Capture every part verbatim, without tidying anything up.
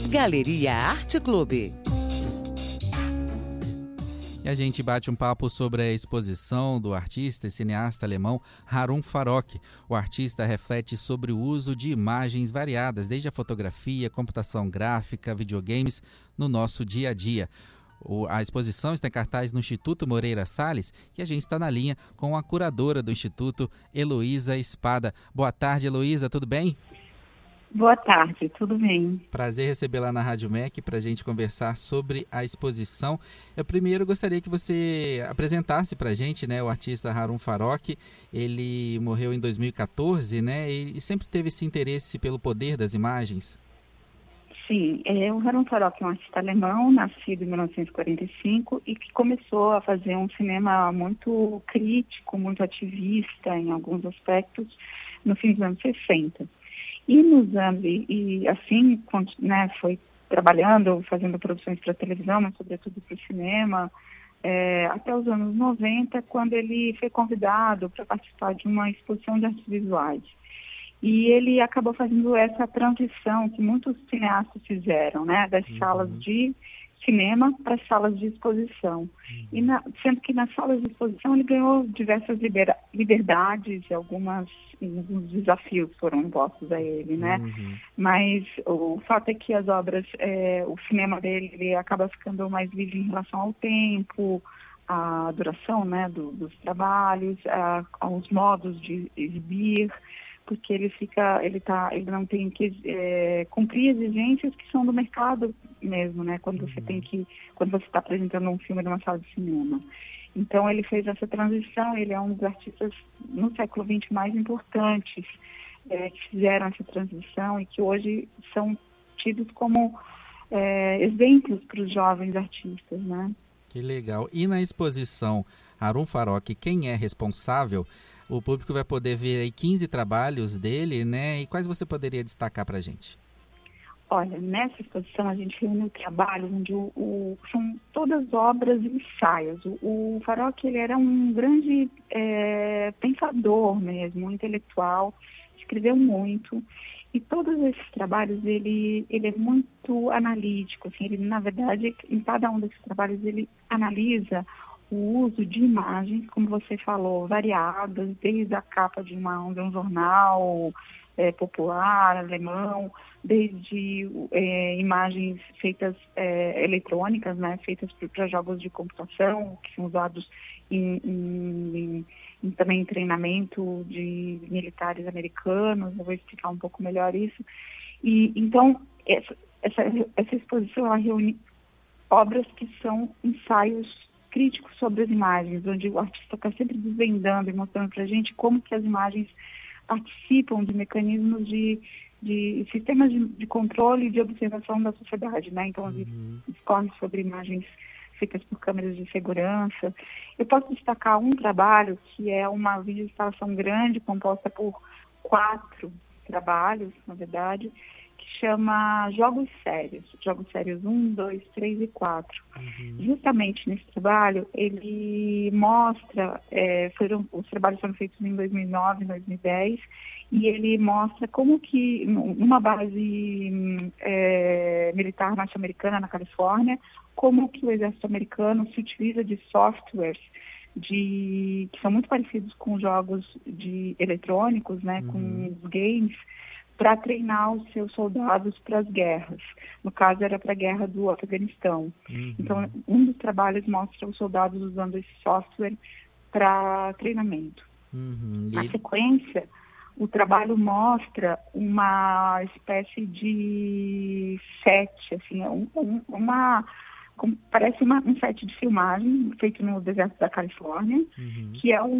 Galeria Arte Clube. E a gente bate um papo sobre a exposição do artista e cineasta alemão Harun Farok. O artista reflete sobre o uso de imagens variadas, desde a fotografia, computação gráfica, videogames, no nosso dia a dia. O, a exposição está em cartaz no Instituto Moreira Salles e a gente está na linha com a curadora do Instituto, Heloísa Espada. Boa tarde, Heloísa, tudo bem? Boa tarde, tudo bem? Prazer recebê-la na Rádio M E C para a gente conversar sobre a exposição. Eu primeiro gostaria que você apresentasse para a gente, né, o artista Harun Farok. Ele morreu em dois mil e quatorze, né, e sempre teve esse interesse pelo poder das imagens. Sim, é, o Harun Farok é um artista alemão, nascido em mil novecentos e quarenta e cinco e que começou a fazer um cinema muito crítico, muito ativista em alguns aspectos no fim dos anos sessenta. E nos anos, e, e assim, né, foi trabalhando, fazendo produções para televisão, mas sobretudo para o cinema, é, até os anos noventa, quando ele foi convidado para participar de uma exposição de artes visuais. E ele acabou fazendo essa transição que muitos cineastas fizeram, né, das uhum. salas de cinema para as salas de exposição. Uhum. E na, sendo que nas salas de exposição ele ganhou diversas libera, liberdades e algumas, alguns desafios foram impostos a ele, né? Uhum. Mas o fato é que as obras, é, o cinema dele ele acaba ficando mais livre em relação ao tempo, à duração, né, do, dos trabalhos, a, aos modos de exibir, porque ele fica, ele tá, ele não tem que é, cumprir exigências que são do mercado mesmo, né? Quando você tem que, quando você está apresentando um filme numa sala de cinema. Então ele fez essa transição. Ele é um dos artistas no século vinte mais importantes é, que fizeram essa transição e que hoje são tidos como é, exemplos para os jovens artistas, né? Que legal. E na exposição Harun Farok, quem é responsável? O público vai poder ver aí quinze trabalhos dele, né? E quais você poderia destacar para a gente? Olha, nessa exposição a gente reúne trabalhos onde o, o, são todas obras e ensaios. O, o Farok, ele era um grande é, pensador mesmo, um intelectual, escreveu muito. E todos esses trabalhos, ele, ele é muito analítico. Assim, ele, na verdade, em cada um desses trabalhos, ele analisa o uso de imagens, como você falou, variadas, desde a capa de, uma, de um jornal é, popular, alemão, desde é, imagens feitas é, eletrônicas, né, feitas para jogos de computação, que são usados em, em, em, em, também em treinamento de militares americanos. Eu vou explicar um pouco melhor isso. E, então, essa, essa, essa exposição ela reúne obras que são ensaios críticos sobre as imagens, onde o artista está sempre desvendando e mostrando para a gente como que as imagens participam de mecanismos de, de sistemas de, de controle e de observação da sociedade, né? Então, uhum. discorre sobre imagens feitas por câmeras de segurança. Eu posso destacar um trabalho que é uma videoinstalação grande, composta por quatro trabalhos, na verdade, que chama Jogos Sérios. Jogos Sérios um, dois, três e quatro. Uhum. Justamente nesse trabalho, ele mostra, é, foram, os trabalhos foram feitos em dois mil e nove, dois mil e dez, e ele mostra como que, numa base é, militar norte-americana na Califórnia, como que o exército americano se utiliza de softwares de, que são muito parecidos com jogos de eletrônicos, né, uhum. com os games, para treinar os seus soldados para as guerras. No caso, era para a guerra do Afeganistão. Uhum. Então, um dos trabalhos mostra os soldados usando esse software para treinamento. Uhum. Na sequência, o trabalho mostra uma espécie de set, assim, um, um, uma... parece uma, um set de filmagem feito no deserto da Califórnia, uhum. que é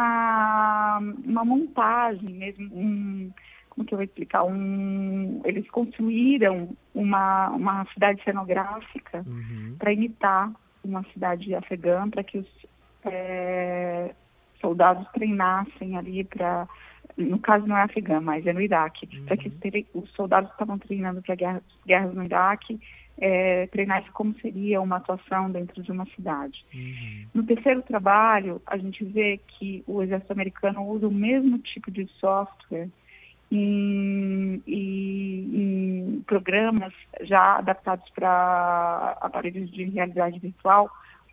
uma, uma montagem mesmo, um... como que eu vou explicar? Um, eles construíram uma, uma cidade cenográfica uhum. para imitar uma cidade afegã, para que os é, soldados treinassem ali para... No caso não é afegã, mas é no Iraque. Uhum. Para que os soldados que estavam treinando para guerras, guerras no Iraque é, treinassem como seria uma atuação dentro de uma cidade. Uhum. No terceiro trabalho, a gente vê que o exército americano usa o mesmo tipo de software em, em, em programas já adaptados para aparelhos de realidade virtual,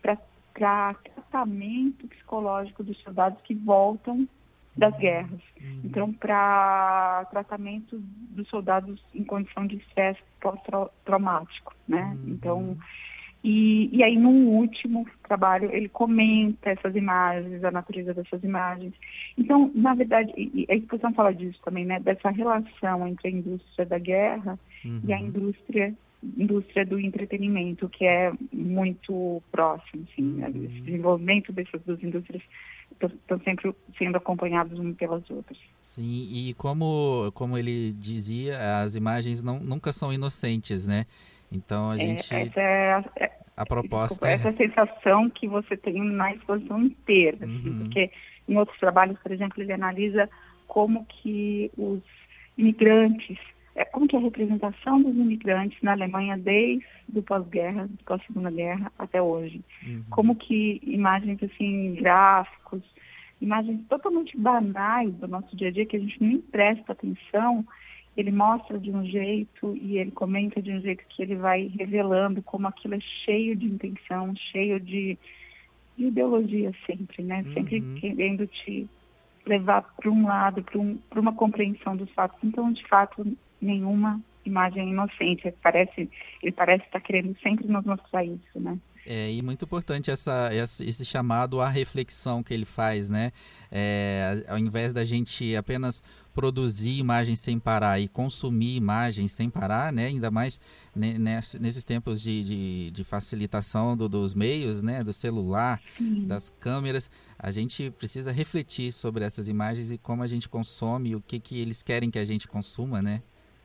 para tratamento psicológico dos soldados que voltam das guerras. Uhum. Então, para tratamento dos soldados em condição de estresse pós-traumático, né? Uhum. Então, e, e aí, no último trabalho, ele comenta essas imagens, a natureza dessas imagens. Então, na verdade, a exposição fala disso também, né? Dessa relação entre a indústria da guerra uhum. e a indústria indústria do entretenimento, que é muito próximo, assim, uhum. né? Esse desenvolvimento dessas duas indústrias estão sempre sendo acompanhados umas pelas outras. Sim, e como, como ele dizia, as imagens não, nunca são inocentes, né? Então a gente... É, essa é a, é, a proposta... Desculpa, essa é a sensação que você tem na exposição inteira, uhum. assim, porque em outros trabalhos, por exemplo, ele analisa como que os imigrantes, é, como que a representação dos imigrantes na Alemanha desde o pós-guerra, pós-segunda guerra até hoje. Uhum. Como que imagens assim, gráficos, imagens totalmente banais do nosso dia a dia, que a gente nem presta atenção, ele mostra de um jeito e ele comenta de um jeito que ele vai revelando como aquilo é cheio de intenção, cheio de, de ideologia sempre, né? Uhum. Sempre querendo te levar para um lado, para um, para uma compreensão dos fatos. Então, de fato, nenhuma imagem inocente. Parece, ele parece estar querendo sempre nos mostrar isso, né? É, e muito importante essa, esse chamado à reflexão que ele faz, né? É, ao invés da gente apenas produzir imagens sem parar e consumir imagens sem parar, né? Ainda mais nesses tempos de, de, de facilitação do, dos meios, né? Do celular, Sim. das câmeras, a gente precisa refletir sobre essas imagens e como a gente consome, o que, que eles querem que a gente consuma, né?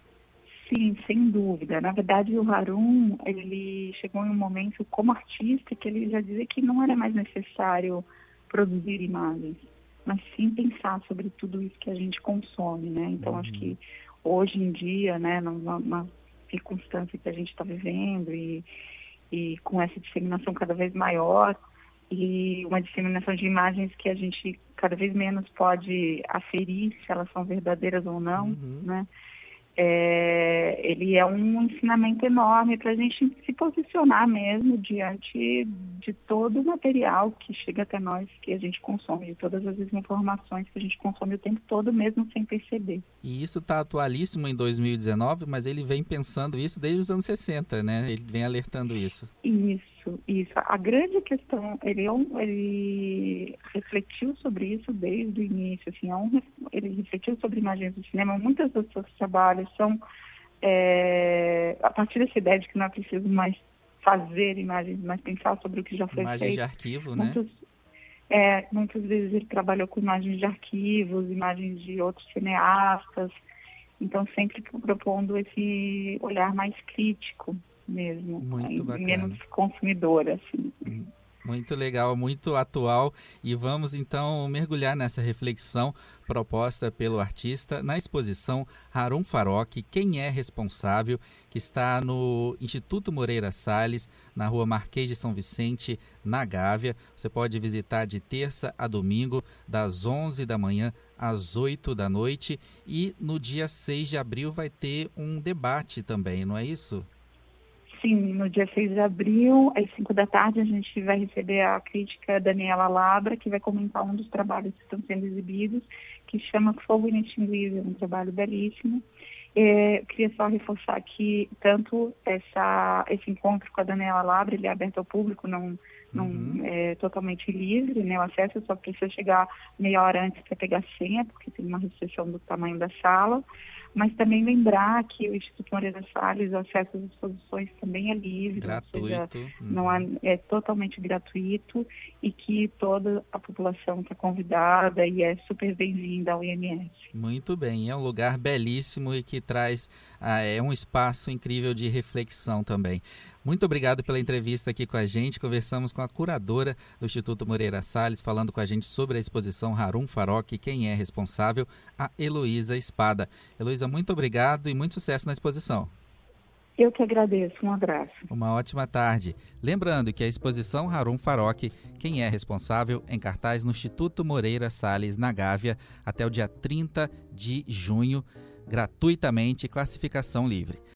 Sim, sem dúvida. Na verdade, o Harun, ele chegou em um momento como artista que ele já dizia que não era mais necessário produzir imagens, mas sim pensar sobre tudo isso que a gente consome, né? Então, uhum. acho que hoje em dia, né, numa, numa circunstância que a gente está vivendo e, e com essa disseminação cada vez maior e uma disseminação de imagens que a gente cada vez menos pode aferir se elas são verdadeiras ou não, uhum. né? É, ele é um ensinamento enorme para a gente se posicionar mesmo diante de todo o material que chega até nós, que a gente consome, de todas as informações que a gente consome o tempo todo, mesmo sem perceber. E isso está atualíssimo em dois mil e dezenove, mas ele vem pensando isso desde os anos sessenta, né? Ele vem alertando isso. Isso, isso. A grande questão, ele, ele refletiu sobre isso desde o início, assim, ele refletiu sobre imagens do cinema. Muitos dos seus trabalhos são é, a partir dessa ideia de que não é preciso mais fazer imagens, mas pensar sobre o que já foi imagens feito. De arquivo, muitos, né? É, muitas vezes ele trabalhou com imagens de arquivos, imagens de outros cineastas, então sempre propondo esse olhar mais crítico mesmo, muito bacana. Menos consumidor, assim. Muito legal, muito atual, e vamos então mergulhar nessa reflexão proposta pelo artista na exposição Harun Farokh, Quem é Responsável?, que está no Instituto Moreira Salles, na rua Marquês de São Vicente, na Gávea. Você pode visitar de terça a domingo, das onze da manhã às oito da noite, e no dia seis de abril vai ter um debate também, não é isso? Sim, no dia seis de abril, às cinco da tarde, a gente vai receber a crítica Daniela Labra, que vai comentar um dos trabalhos que estão sendo exibidos, que chama Fogo Inextinguível, um trabalho belíssimo. É, eu queria só reforçar que tanto essa, esse encontro com a Daniela Labra, ele é aberto ao público, não, não uhum. é totalmente livre, né? O acesso só precisa chegar meia hora antes para pegar senha, porque tem uma restrição do tamanho da sala. Mas também lembrar que o Instituto Moreira Salles, o acesso às exposições também é livre, gratuito, ou seja, uhum. não há, é totalmente gratuito e que toda a população está convidada e é super bem-vinda ao I M S. Muito bem, é um lugar belíssimo e que traz ah, é um espaço incrível de reflexão também. Muito obrigado pela entrevista aqui com a gente. Conversamos com a curadora do Instituto Moreira Salles, falando com a gente sobre a exposição Harun Farokh, Quem é Responsável?, a Heloísa Espada. Heloísa, muito obrigado e muito sucesso na exposição. Eu que agradeço. Um abraço. Uma ótima tarde. Lembrando que a exposição Harun Farokh, Quem é Responsável?, em cartaz no Instituto Moreira Salles, na Gávea, até o dia trinta de junho. gratuitamente, classificação livre.